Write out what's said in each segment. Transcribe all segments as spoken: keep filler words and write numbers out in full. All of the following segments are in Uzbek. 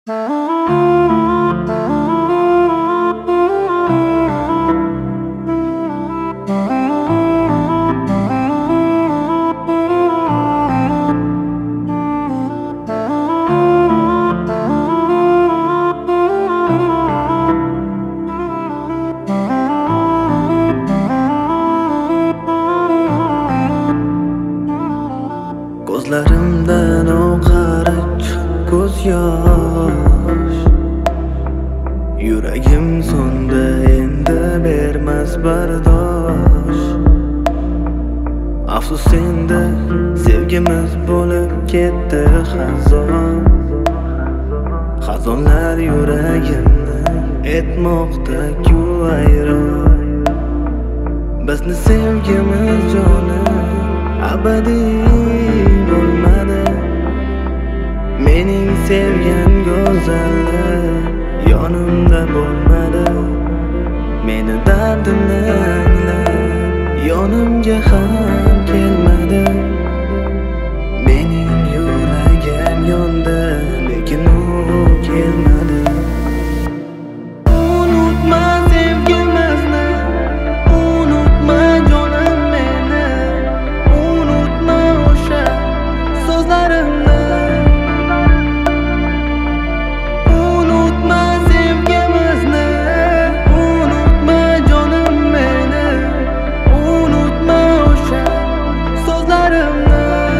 Ko'zlarimdan oqarib ko'z yosh, yuragim so'nda endi bermas bardosh. Afsus endi sevgimiz bo'lib ketdi xazon. Xazonlar yuragimni etmoqda kuyvayron. Bizni sevgimiz jonim abadiy bo'lmadi. Mening sevgan go'zallar yonimda bo'lmadi. Meni dardimni anglab yonimga ham kelmadi. Mening yuragim yondi, lekin u kelmadi. Unutma sevgimizni, unutma jonim meni, unutma o'sha so'zlarimni. Unutma sevgimizni, unutma jonim meni, unutma o'sha so'zlarimni.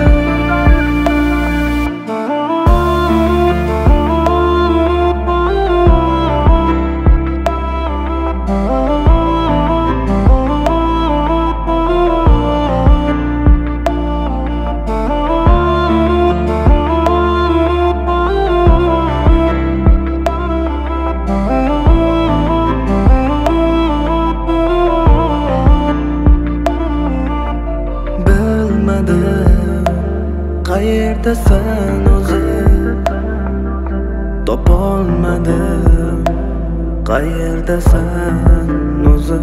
Qayerdasan o'zi, topolmadim. Qayerdasan o'zi,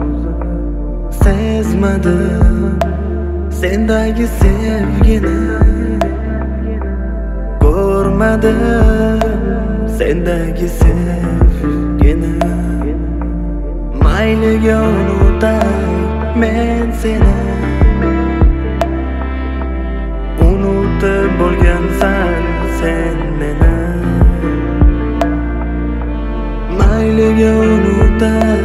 sezmadim sendagi sevgini. Ko'rmadim sendagi sevgini. Mayliga unutay men seni, unutib bo'lgansan sen meni. Mayliga unutay